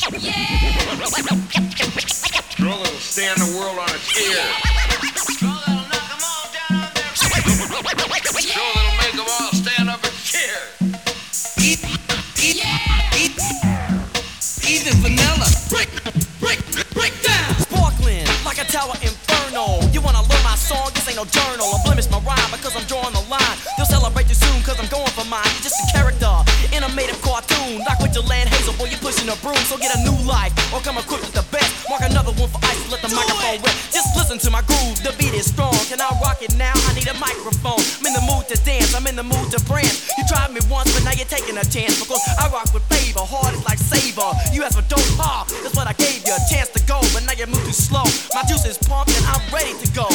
Girl that'll stand the world on its ear. Girl that'll knock them all down on their feet. Girl that'll make them all stand up and cheer. Even vanilla. Break down. Sparkling like a tower inferno. You wanna learn my song? This ain't no journal. I blemish my rhyme because I'm drawing the line. They'll celebrate you soon cause I'm going for mine. You're just a character in a made-up cartoon. Like with your land hazel, boy, you're pushing a broom. So get a new life or come equipped with the best. Mark another one for ice, let the microphone rip. Just listen to my groove, the beat is strong. Can I rock it now? I need a microphone. I'm in the mood to dance, I'm in the mood to prance. You tried me once, but now you're taking a chance. Because I rock with favor, hard is like savor. You asked for dope, that's what I gave you. A chance to go, but now you move too slow. My juice is pumped and I'm ready to go.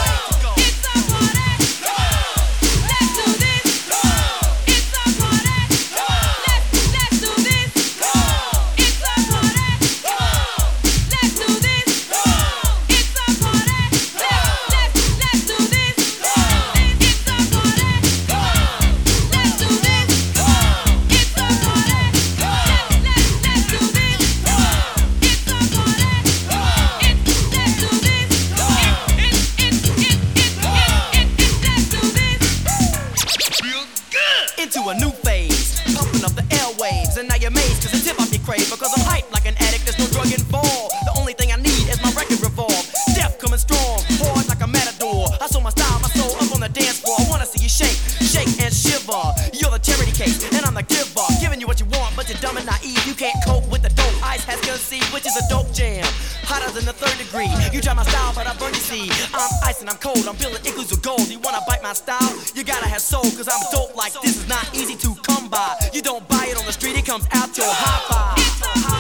Into a new phase, pumping up the airwaves, and now you're amazed cause the tip off your crave. Because I'm hyped like an addict, there's no drug involved. The only thing I need is my record revolve. Deaf coming strong, hard like a matador. I saw my style, my soul up on the dance floor. I wanna see you shake, shake and shiver. You're the charity case, and I'm the giver. Giving you what you want, but you're dumb and naive. You can't cope with the dope Ice has conceived, which is a dope jam. Hotter than the 3rd degree. You try my style, but I burn you see. I'm ice and I'm cold, I'm building igloos with gold. You wanna bite my style? You gotta have soul, cause I'm dope like this is not easy to come by. You don't buy it on the street, it comes out your high five.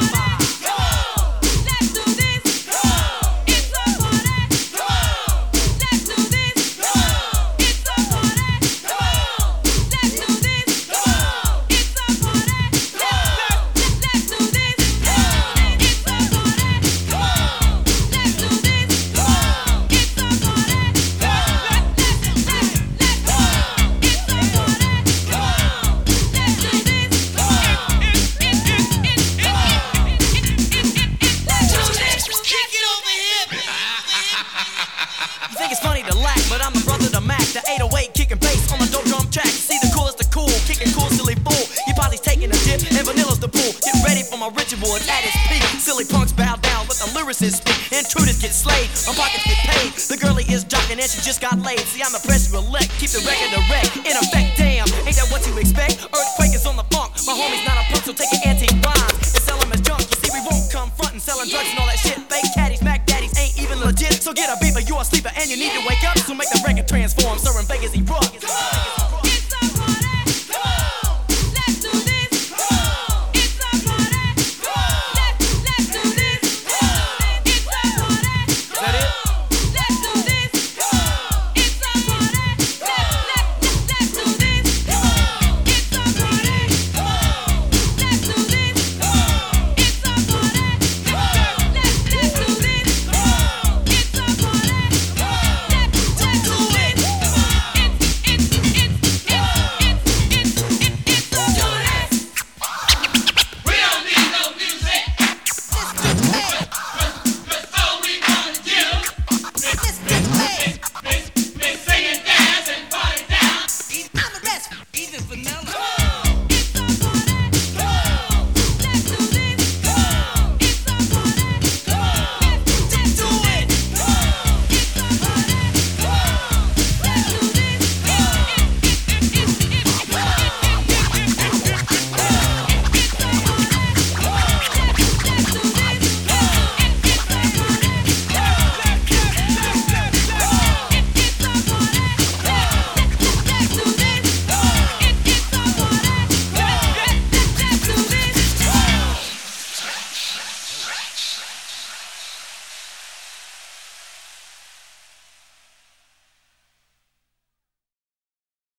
Think it's funny to laugh, but I'm the brother to Mac. The 808 kicking bass on the dope drum track. See the coolest the cool, kicking cool, silly fool. Your body's taking a dip and vanilla's the pool. Get ready for my ritual, it's at its peak. Silly punks bow down, let the lyricists speak. Intruders get slayed, my pockets get paid. The girlie is jocking and she just got laid. See, I'm the press you elect, keep the record erect. In effect, damn, ain't that what you expect? Earthquake is on the funk, my homie's not a punk, so take an antique rhymes and sell them as junk. You see, we won't come frontin', selling drugs and all that shit. Fake caddies, Mac daddies ain't even legit. So get a beaver, you a sleeper and you need to wake up. So make the record transform, sir in Vegas, he rough.